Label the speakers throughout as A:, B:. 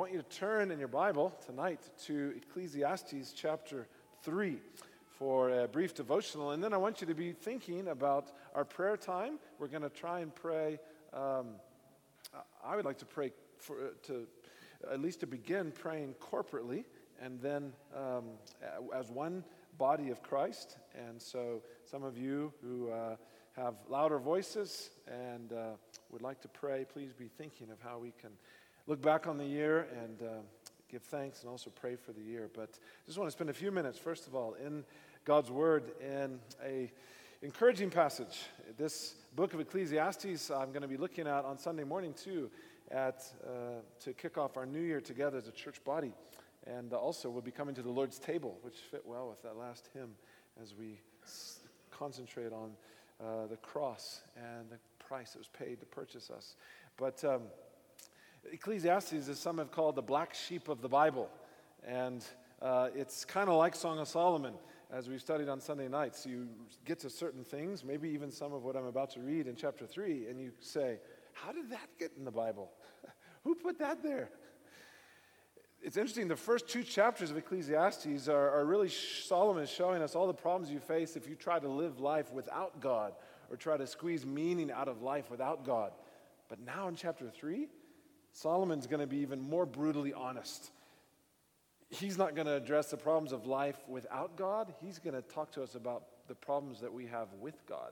A: want you to turn in your Bible tonight to Ecclesiastes chapter 3 for a brief devotional. And then I want you to be thinking about our prayer time. We're going to try and pray. I would like to pray to at least to begin praying corporately, and then as one body of Christ. And so some of you who have louder voices and would like to pray, please be thinking of how we can look back on the year and give thanks and also pray for the year. But I just want to spend a few minutes, first of all, in God's Word in a encouraging passage. This book of Ecclesiastes I'm going to be looking at on Sunday morning too, to kick off our new year together as a church body. And also we'll be coming to the Lord's table, which fit well with that last hymn as we concentrate on the cross and the price that was paid to purchase us. But Ecclesiastes, as some have called the black sheep of the Bible. And it's kind of like Song of Solomon, as we've studied on Sunday nights. You get to certain things, maybe even some of what I'm about to read in chapter 3, and you say, how did that get in the Bible? Who put that there? It's interesting, the first two chapters of Ecclesiastes are really Solomon showing us all the problems you face if you try to live life without God or try to squeeze meaning out of life without God. But now in chapter 3, Solomon's going to be even more brutally honest. He's not going to address the problems of life without God. He's going to talk to us about the problems that we have with God.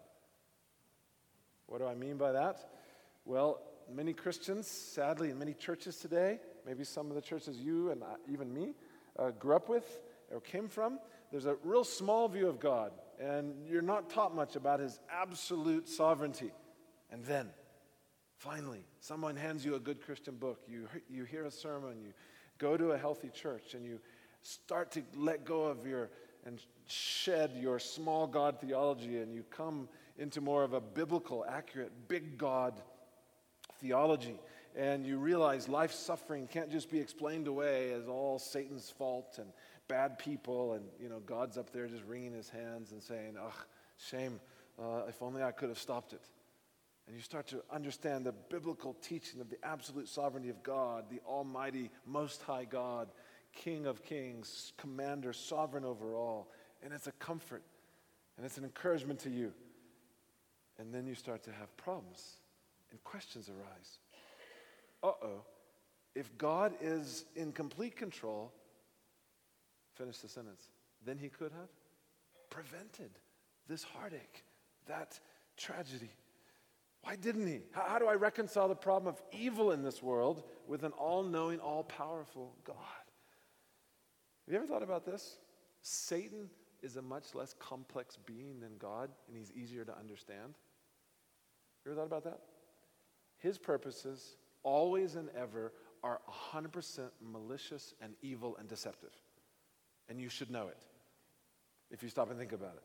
A: What do I mean by that? Well, many Christians, sadly, in many churches today, maybe some of the churches you and even me grew up with or came from, there's a real small view of God, and you're not taught much about His absolute sovereignty. And then, finally, someone hands you a good Christian book, you hear a sermon, you go to a healthy church, and you start to let go of and shed your small God theology, and you come into more of a biblical, accurate, big God theology. And you realize life's suffering can't just be explained away as all Satan's fault and bad people, and God's up there just wringing His hands and saying, "Ugh, shame, if only I could have stopped it." And you start to understand the biblical teaching of the absolute sovereignty of God, the almighty, most high God, King of kings, commander, sovereign over all. And it's a comfort, and it's an encouragement to you. And then you start to have problems, and questions arise. If God is in complete control, finish the sentence, then He could have prevented this heartache, that tragedy. Why didn't He? How do I reconcile the problem of evil in this world with an all-knowing, all-powerful God? Have you ever thought about this? Satan is a much less complex being than God, and he's easier to understand. You ever thought about that? His purposes, always and ever, are 100% malicious and evil and deceptive. And you should know it if you stop and think about it.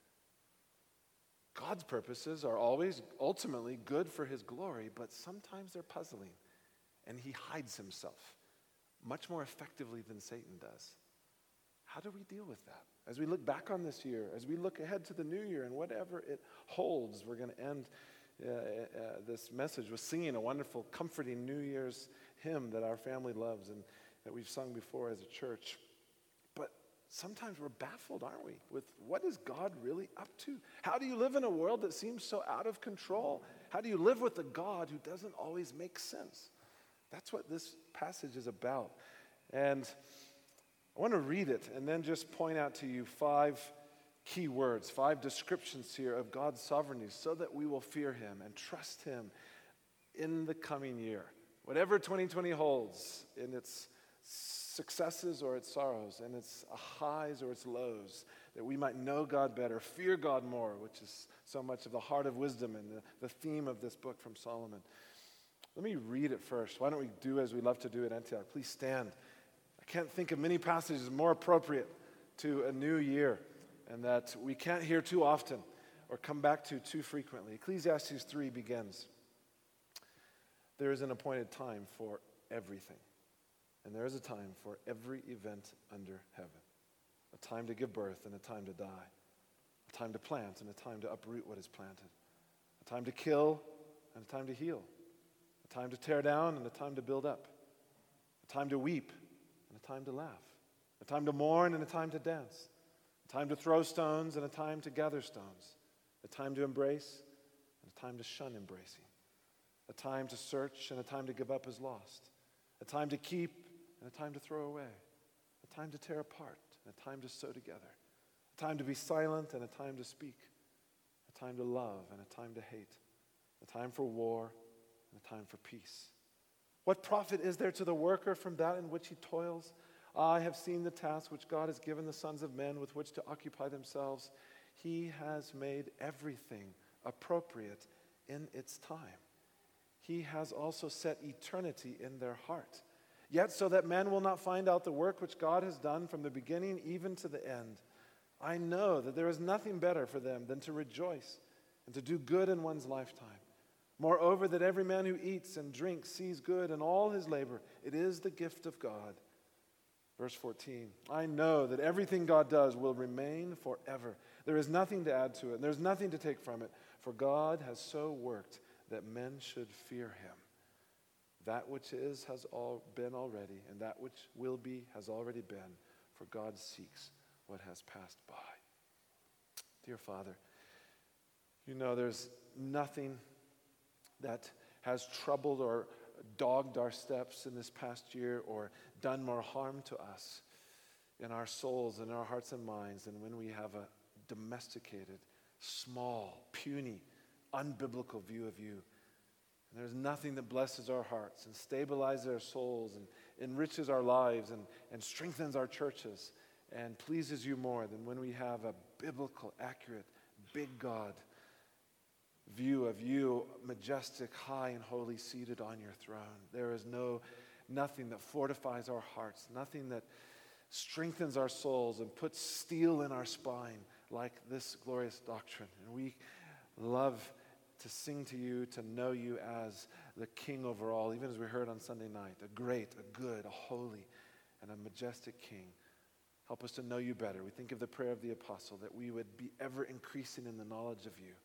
A: God's purposes are always ultimately good for His glory, but sometimes they're puzzling. And He hides Himself much more effectively than Satan does. How do we deal with that? As we look back on this year, as we look ahead to the new year and whatever it holds, we're going to end this message with singing a wonderful, comforting New Year's hymn that our family loves and that we've sung before as a church. But sometimes we're baffled, aren't we, with what is God really up to? How do you live in a world that seems so out of control? How do you live with a God who doesn't always make sense? That's what this passage is about. And I want to read it and then just point out to you 5 key words, 5 descriptions here of God's sovereignty so that we will fear Him and trust Him in the coming year. Whatever 2020 holds in its successes or its sorrows, in its highs or its lows, that we might know God better, fear God more, which is so much of the heart of wisdom and the theme of this book from Solomon. Let me read it first. Why don't we do as we love to do at Antioch? Please stand. I can't think of many passages more appropriate to a new year and that we can't hear too often or come back to too frequently. Ecclesiastes 3 begins. There is an appointed time for everything, and there is a time for every event under heaven. A time to give birth and a time to die. A time to plant and a time to uproot what is planted. A time to kill and a time to heal. A time to tear down and a time to build up. A a time to weep and a time to laugh, a time to mourn and a time to dance, a time to throw stones and a time to gather stones, a time to embrace and a time to shun embracing, a time to search and a time to give up as lost, a time to keep and a time to throw away, a time to tear apart and a time to sew together, a time to be silent and a time to speak, a time to love and a time to hate, a time for war and a time for peace. What profit is there to the worker from that in which he toils? I have seen the task which God has given the sons of men with which to occupy themselves. He has made everything appropriate in its time. He has also set eternity in their heart. Yet so that men will not find out the work which God has done from the beginning even to the end. I know that there is nothing better for them than to rejoice and to do good in one's lifetime. Moreover, that every man who eats and drinks sees good in all his labor. It is the gift of God. Verse 14, I know that everything God does will remain forever. There is nothing to add to it, and there's nothing to take from it, for God has so worked that men should fear him. That which is has all been already, and that which will be has already been, for God seeks what has passed by. Dear Father, you know there's nothing that has troubled or dogged our steps in this past year or done more harm to us in our souls and our hearts and minds than when we have a domesticated, small, puny, unbiblical view of you. And there's nothing that blesses our hearts and stabilizes our souls and enriches our lives and strengthens our churches and pleases you more than when we have a biblical, accurate, big God view of you, majestic, high, and holy, seated on your throne. There is nothing that fortifies our hearts, nothing that strengthens our souls and puts steel in our spine like this glorious doctrine. And we love to sing to you, to know you as the King over all, even as we heard on Sunday night, a great, a good, a holy, and a majestic King. Help us to know you better. We think of the prayer of the apostle, that we would be ever increasing in the knowledge of you.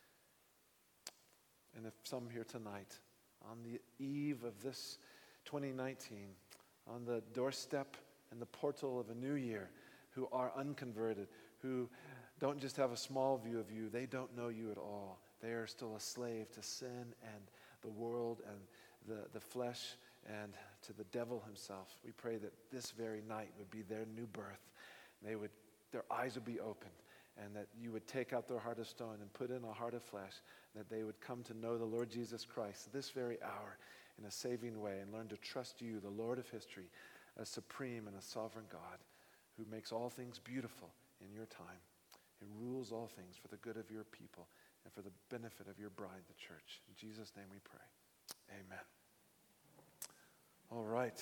A: And if some here tonight, on the eve of this 2019, on the doorstep and the portal of a new year, who are unconverted, who don't just have a small view of you, they don't know you at all. They are still a slave to sin and the world and the flesh and to the devil himself. We pray that this very night would be their new birth. Their eyes would be opened, and that you would take out their heart of stone and put in a heart of flesh, that they would come to know the Lord Jesus Christ this very hour in a saving way and learn to trust you, the Lord of history, a supreme and a sovereign God who makes all things beautiful in your time and rules all things for the good of your people and for the benefit of your bride, the church. In Jesus' name we pray. Amen. All right.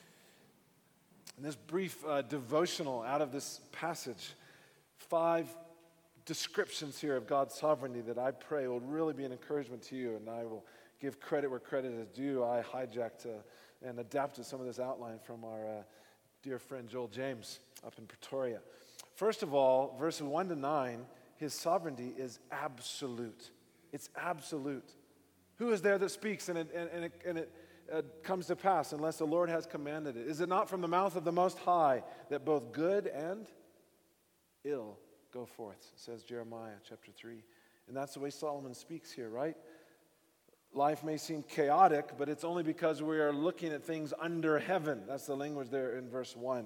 A: In this brief devotional out of this passage, 5 descriptions here of God's sovereignty that I pray will really be an encouragement to you, and I will give credit where credit is due. I hijacked and adapted some of this outline from our dear friend Joel James up in Pretoria. First of all, verses 1 to 9, his sovereignty is absolute. It's absolute. Who is there that speaks and it comes to pass unless the Lord has commanded it? Is it not from the mouth of the Most High that both good and ill go forth, says Jeremiah chapter 3. And that's the way Solomon speaks here, right? Life may seem chaotic, but it's only because we are looking at things under heaven. That's the language there in verse 1.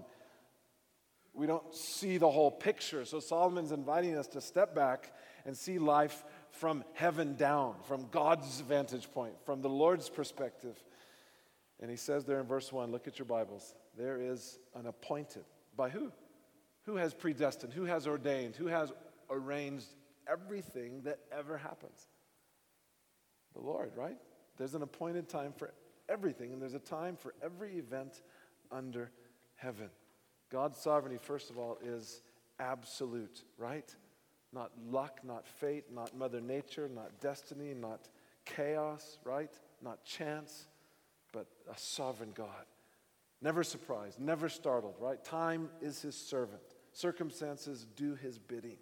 A: We don't see the whole picture. So Solomon's inviting us to step back and see life from heaven down, from God's vantage point, from the Lord's perspective. And he says there in verse 1, look at your Bibles, there is an appointed. By who? Who has predestined? Who has ordained? Who has arranged everything that ever happens? The Lord, right? There's an appointed time for everything, and there's a time for every event under heaven. God's sovereignty, first of all, is absolute, right? Not luck, not fate, not Mother Nature, not destiny, not chaos, right? Not chance, but a sovereign God. Never surprised, never startled, right? Time is his servant. Circumstances do his bidding.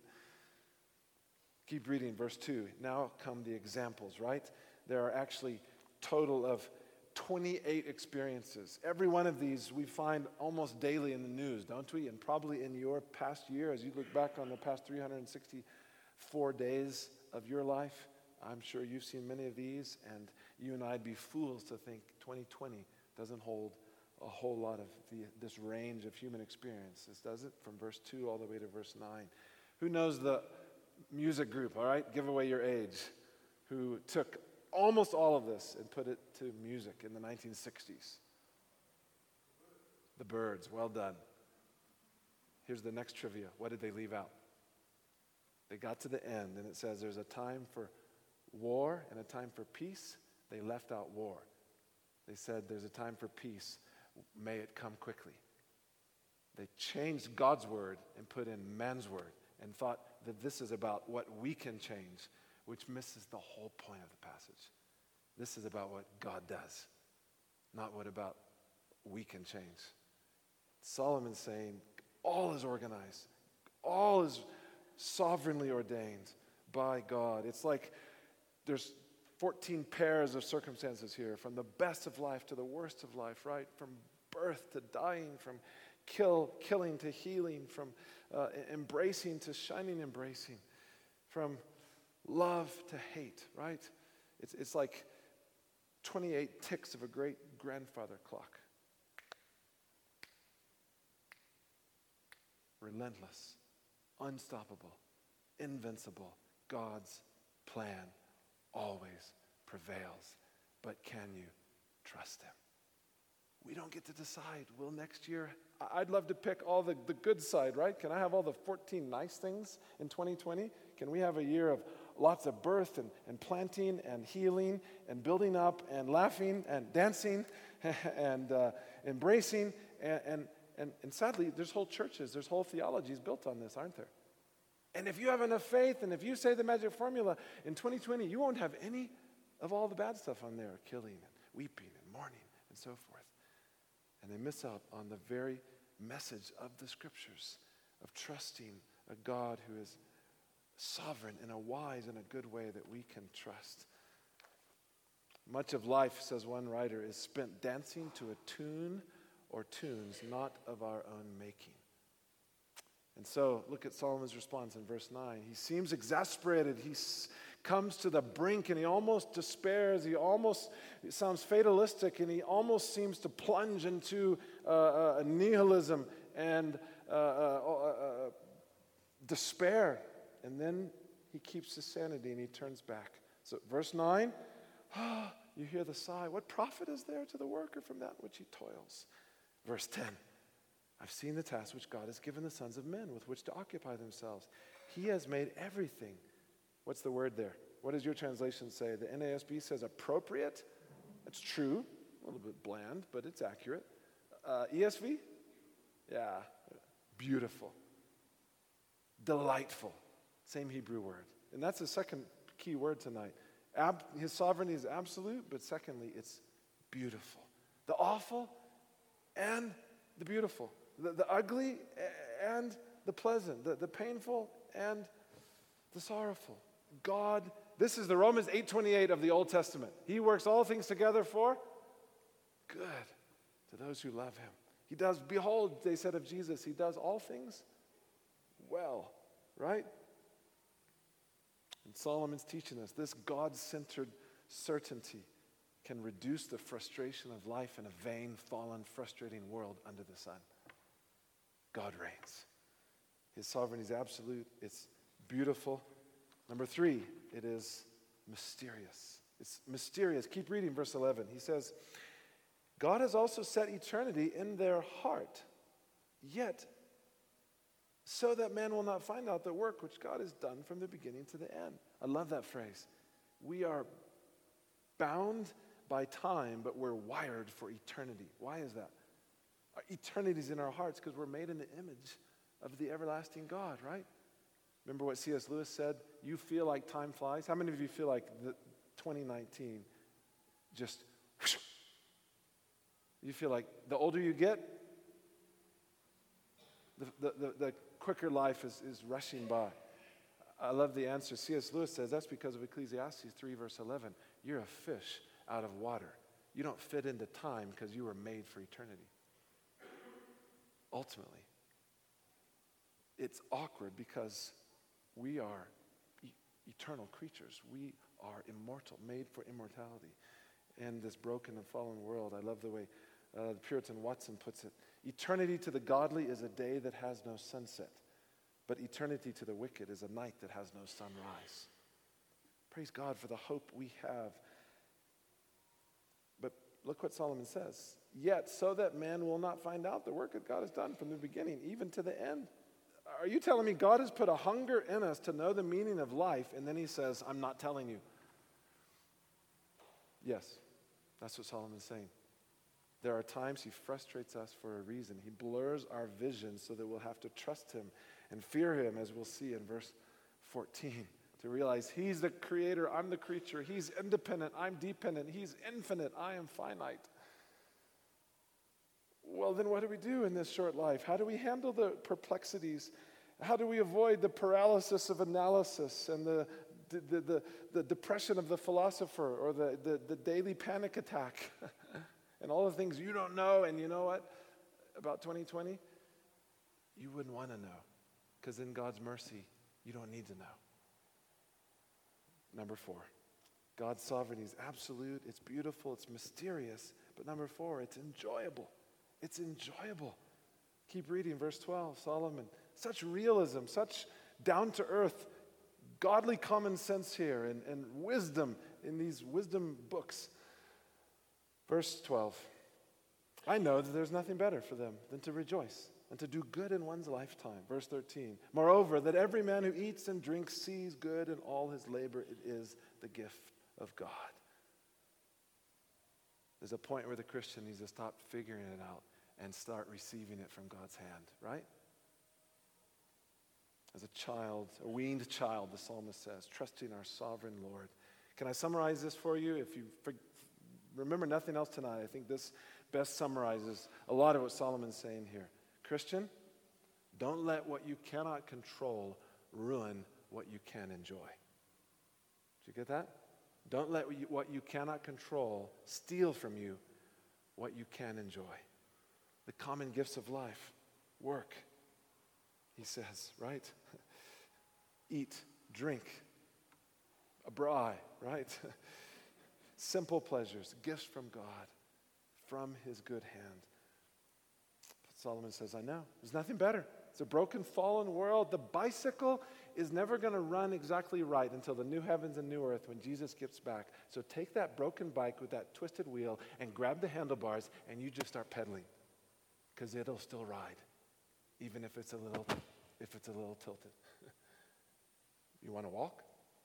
A: Keep reading verse 2. Now come the examples, right? There are actually total of 28 experiences. Every one of these we find almost daily in the news, don't we? And probably in your past year, as you look back on the past 364 days of your life, I'm sure you've seen many of these, and you and I'd be fools to think 2020 doesn't hold a whole lot of this range of human experiences, does it? From verse 2 all the way to verse 9. Who knows the music group, all right? Give away your age. Who took almost all of this and put it to music in the 1960s. The Byrds, well done. Here's the next trivia. What did they leave out? They got to the end, and it says there's a time for war and a time for peace. They left out war. They said there's a time for peace. May it come quickly. They changed God's word and put in man's word and thought that this is about what we can change, which misses the whole point of the passage. This is about what God does, not what about we can change. Solomon's saying all is organized, all is sovereignly ordained by God. It's like there's 14 pairs of circumstances here, from the best of life to the worst of life, right? From birth to dying, from killing to healing, from embracing to shining embracing, from love to hate, right? It's like 28 ticks of a great grandfather clock. Relentless, unstoppable, invincible. God's plan always prevails. But can you trust him? We don't get to decide. Will next year, I'd love to pick all the good side, right? Can I have all the 14 nice things in 2020? Can we have a year of lots of birth and planting and healing and building up and laughing and dancing and embracing? And sadly, there's whole churches, there's whole theologies built on this, aren't there? And if you have enough faith and if you say the magic formula, in 2020, you won't have any of all the bad stuff on there, killing and weeping and mourning and so forth. And they miss out on the very message of the scriptures of trusting a God who is sovereign in a wise and a good way that we can trust. Much of life, says one writer, is spent dancing to a tune or tunes not of our own making. And so, look at Solomon's response in verse 9. He seems exasperated. He comes to the brink and he almost despairs. It sounds fatalistic, and he almost seems to plunge into nihilism and despair. And then he keeps his sanity and he turns back. So, verse 9, you hear the sigh. What profit is there to the worker from that which he toils? Verse 10. I've seen the task which God has given the sons of men with which to occupy themselves. He has made everything. What's the word there? What does your translation say? The NASB says appropriate. It's true. A little bit bland, but it's accurate. ESV? Yeah. Beautiful. Delightful. Same Hebrew word. And that's the second key word tonight. His sovereignty is absolute, but secondly, it's beautiful. The awful and the beautiful. The ugly and the pleasant, the painful and the sorrowful. God, this is the Romans 8:28 of the Old Testament. He works all things together for good to those who love him. He does, behold, they said of Jesus, he does all things well, right? And Solomon's teaching us this God-centered certainty can reduce the frustration of life in a vain, fallen, frustrating world under the sun. God reigns. His sovereignty is absolute. It's beautiful. Number 3, it is mysterious. It's mysterious. Keep reading verse 11. He says, God has also set eternity in their heart, yet so that man will not find out the work which God has done from the beginning to the end. I love that phrase. We are bound by time, but we're wired for eternity. Why is that? Our eternity is in our hearts because we're made in the image of the everlasting God, right? Remember what C.S. Lewis said? You feel like time flies. How many of you feel like 2019 just, you feel like the older you get, the quicker life is rushing by? I love the answer. C.S. Lewis says that's because of Ecclesiastes 3 verse 11. You're a fish out of water. you don't fit into time because you were made for eternity. Ultimately. It's awkward because we are eternal creatures. We are immortal, made for immortality. In this broken and fallen world, I love the way the Puritan Watson puts it. Eternity to the godly is a day that has no sunset, but eternity to the wicked is a night that has no sunrise. Praise God for the hope we have. But look what Solomon says. Yet, so that man will not find out the work that God has done from the beginning, even to the end. Are you telling me God has put a hunger in us to know the meaning of life, and then he says, I'm not telling you? Yes, that's what Solomon's saying. There are times he frustrates us for a reason. He blurs our vision so that we'll have to trust him and fear him, as we'll see in verse 14, to realize he's the creator, I'm the creature. He's independent, I'm dependent. He's infinite, I am finite. Well, then what do we do in this short life? How do we handle the perplexities? How do we avoid the paralysis of analysis and the depression of the philosopher, or the daily panic attack and all the things you don't know? And you know what? About 2020, you wouldn't want to know, because in God's mercy, you don't need to know. Number 4, God's sovereignty is absolute, it's beautiful, it's mysterious. But number 4, it's enjoyable. It's enjoyable. Keep reading, verse 12, Solomon. Such realism, such down-to-earth, godly common sense here, and wisdom in these wisdom books. Verse 12, I know that there's nothing better for them than to rejoice and to do good in one's lifetime. Verse 13, moreover, that every man who eats and drinks sees good in all his labor. It is the gift of God. There's a point where the Christian needs to stop figuring it out and start receiving it from God's hand, right? As a child, a weaned child, the psalmist says, trusting our sovereign Lord. Can I summarize this for you? If you remember nothing else tonight, I think this best summarizes a lot of what Solomon's saying here. Christian, don't let what you cannot control ruin what you can enjoy. Did you get that? Don't let what you cannot control steal from you what you can enjoy. The common gifts of life, work, he says, right? Eat, drink, abroad, right? Simple pleasures, gifts from God, from his good hand. But Solomon says, I know, there's nothing better. It's a broken, fallen world. The bicycle is never going to run exactly right until the new heavens and new earth when Jesus gets back. So take that broken bike with that twisted wheel and grab the handlebars, and you just start pedaling, because it'll still ride, even if it's a little tilted. You want to walk?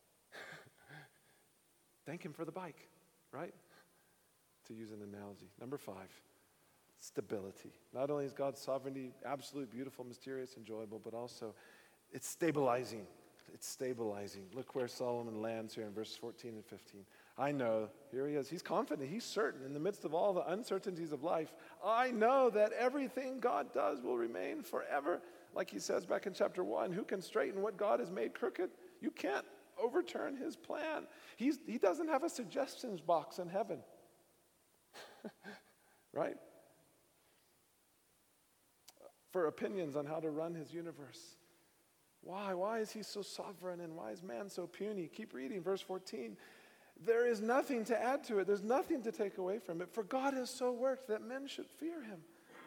A: Thank him for the bike, right? To use an analogy. Number 5, stability. Not only is God's sovereignty absolute, beautiful, mysterious, enjoyable, but also it's stabilizing. It's stabilizing. Look where Solomon lands here in verses 14 and 15. I know, here he is, he's confident, he's certain in the midst of all the uncertainties of life. I know that everything God does will remain forever. Like he says back in chapter 1, who can straighten what God has made crooked? You can't overturn his plan. He doesn't have a suggestions box in heaven. Right? For opinions on how to run his universe. Why? Why is he so sovereign, and why is man so puny? Keep reading, verse 14. There is nothing to add to it. There's nothing to take away from it. For God has so worked that men should fear him.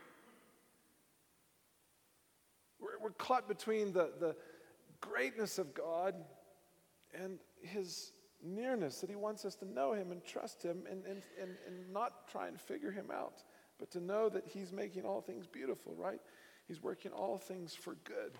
A: We're caught between the greatness of God and his nearness, that he wants us to know him and trust him and not try and figure him out, but to know that he's making all things beautiful, right? He's working all things for good.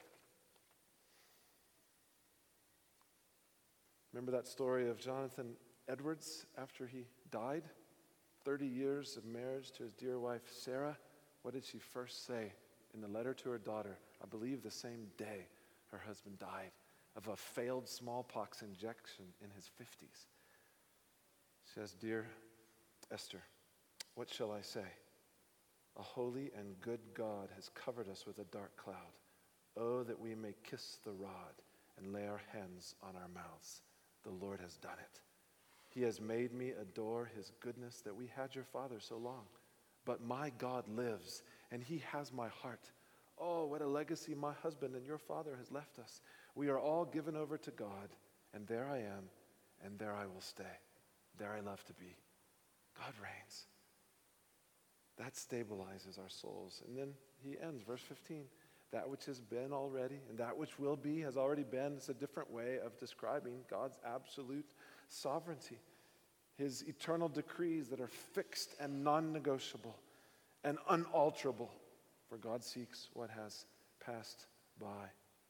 A: Remember that story of Jonathan Edwards after he died? 30 years of marriage to his dear wife, Sarah. What did she first say in the letter to her daughter? I believe the same day her husband died of a failed smallpox injection in his 50s. She says, Dear Esther, what shall I say? A holy and good God has covered us with a dark cloud. Oh, that we may kiss the rod and lay our hands on our mouths. The Lord has done it. He has made me adore his goodness that we had your father so long. But my God lives, and he has my heart. Oh, what a legacy my husband and your father has left us. We are all given over to God, and there I am, and there I will stay. There I love to be. God reigns. That stabilizes our souls. And then he ends, verse 15. That which has been already and that which will be has already been. It's a different way of describing God's absolute sovereignty. His eternal decrees that are fixed and non-negotiable and unalterable. For God seeks what has passed by.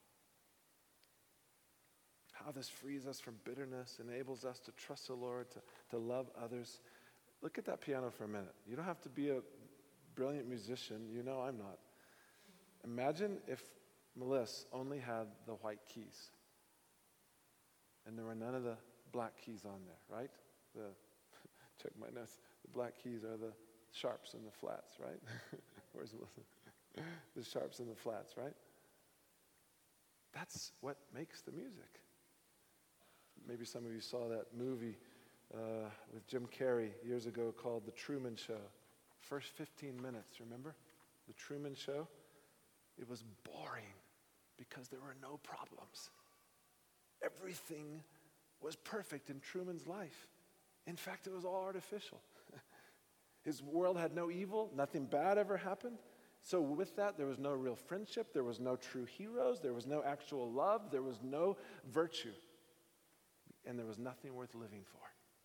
A: How this frees us from bitterness, enables us to trust the Lord, to love others. Look at that piano for a minute. You don't have to be a brilliant musician. You know I'm not. Imagine if Melissa only had the white keys and there were none of the black keys on there, right? Check my notes. The black keys are the sharps and the flats, right? Where's Melissa? The sharps and the flats, right? That's what makes the music. Maybe some of you saw that movie with Jim Carrey years ago called The Truman Show. First 15 minutes, remember? The Truman Show. It was boring because there were no problems. Everything was perfect in Truman's life. In fact, it was all artificial. His world had no evil. Nothing bad ever happened. So with that, there was no real friendship. There was no true heroes. There was no actual love. There was no virtue. And there was nothing worth living for.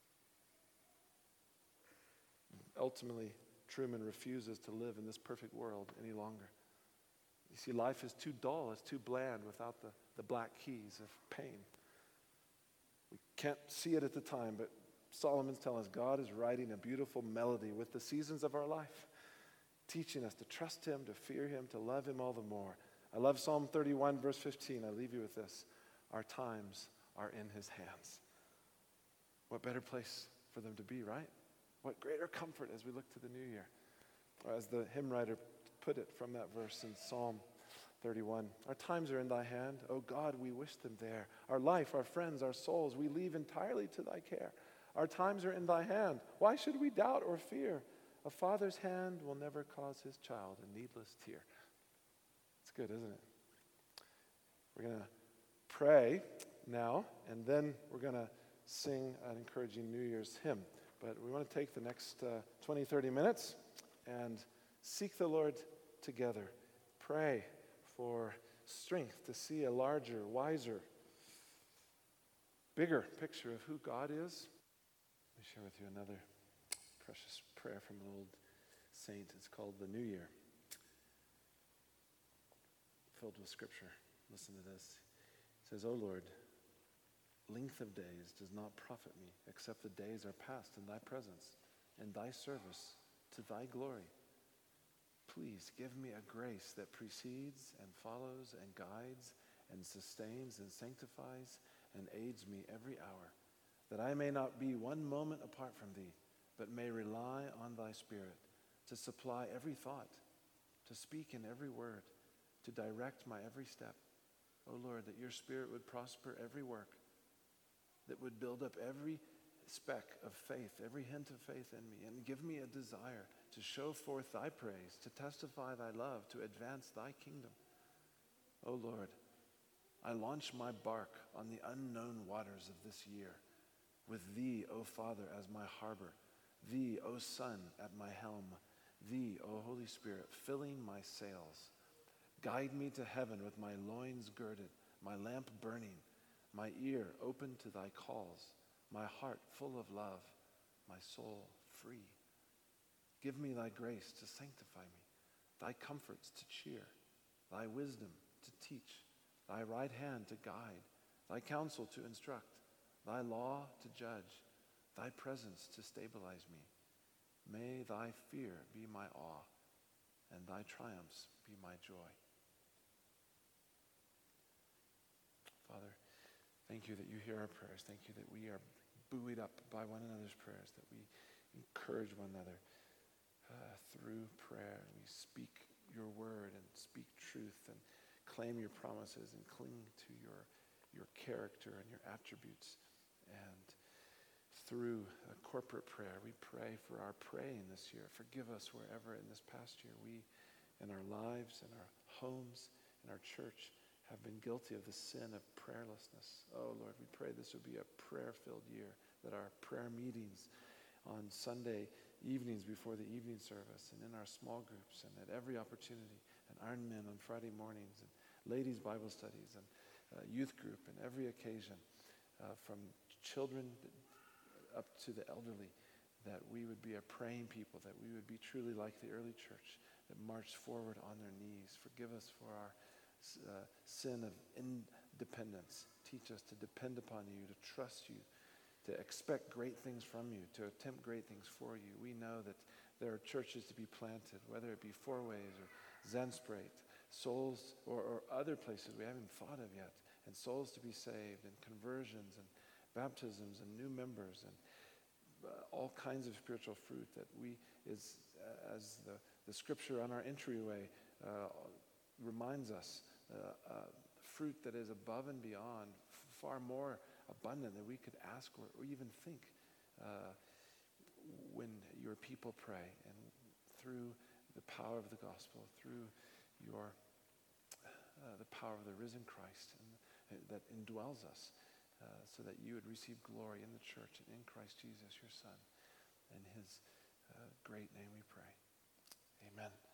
A: Ultimately, Truman refuses to live in this perfect world any longer. You see, life is too dull, it's too bland without the black keys of pain. We can't see it at the time, but Solomon's telling us God is writing a beautiful melody with the seasons of our life, teaching us to trust him, to fear him, to love him all the more. I love Psalm 31, verse 15. I leave you with this. Our times are in his hands. What better place for them to be, right? What greater comfort as we look to the new year. Or as the hymn writer put it from that verse in Psalm 31. Our times are in thy hand. O God, we wish them there. Our life, our friends, our souls, we leave entirely to thy care. Our times are in thy hand. Why should we doubt or fear? A father's hand will never cause his child a needless tear. It's good, isn't it? We're going to pray now, and then we're going to sing an encouraging New Year's hymn. But we want to take the next 20, 30 minutes and seek the Lord together. Pray for strength to see a larger, wiser, bigger picture of who God is. Let me share with you another precious prayer from an old saint. It's called the New Year, filled with scripture. Listen to this. It says, O Lord, length of days does not profit me, except the days are passed in thy presence, and thy service to thy glory. Please give me a grace that precedes and follows and guides and sustains and sanctifies and aids me every hour, that I may not be one moment apart from thee, but may rely on thy Spirit to supply every thought, to speak in every word, to direct my every step. O Lord, that your Spirit would prosper every work, that would build up every speck of faith, every hint of faith in me, and give me a desire to show forth thy praise, to testify thy love, to advance thy kingdom. O Lord, I launch my bark on the unknown waters of this year, with thee, O Father, as my harbor, thee, O Son, at my helm, thee, O Holy Spirit, filling my sails. Guide me to heaven with my loins girded, my lamp burning, my ear open to thy calls, my heart full of love, my soul free. Give me thy grace to sanctify me, thy comforts to cheer, thy wisdom to teach, thy right hand to guide, thy counsel to instruct, thy law to judge, thy presence to stabilize me. May thy fear be my awe, and thy triumphs be my joy. Father, thank you that you hear our prayers. Thank you that we are buoyed up by one another's prayers, that we encourage one another through prayer. We speak your word and speak truth and claim your promises and cling to your character and your attributes. And through corporate prayer. We pray for our praying this year. Forgive us wherever in this past year we, in our lives, in our homes, in our church, have been guilty of the sin of prayerlessness. Oh, Lord, we pray this would be a prayer-filled year, that our prayer meetings on Sunday evenings before the evening service and in our small groups and at every opportunity, and Iron Men on Friday mornings and ladies' Bible studies and youth group and every occasion, from children up to the elderly, that we would be a praying people, that we would be truly like the early church that marched forward on their knees. Forgive us for our sin of independence. Teach us to depend upon you, to trust you, to expect great things from you, to attempt great things for you. We know that there are churches to be planted, whether it be Four Ways or Zensprate, souls or other places we haven't thought of yet, and souls to be saved, and conversions and baptisms and new members and all kinds of spiritual fruit that we, as the scripture on our entryway reminds us, fruit that is above and beyond, far more abundant than we could ask or even think when your people pray, and through the power of the gospel, through your the power of the risen Christ and that indwells us, so that you would receive glory in the church and in Christ Jesus, your Son. In his great name we pray. Amen.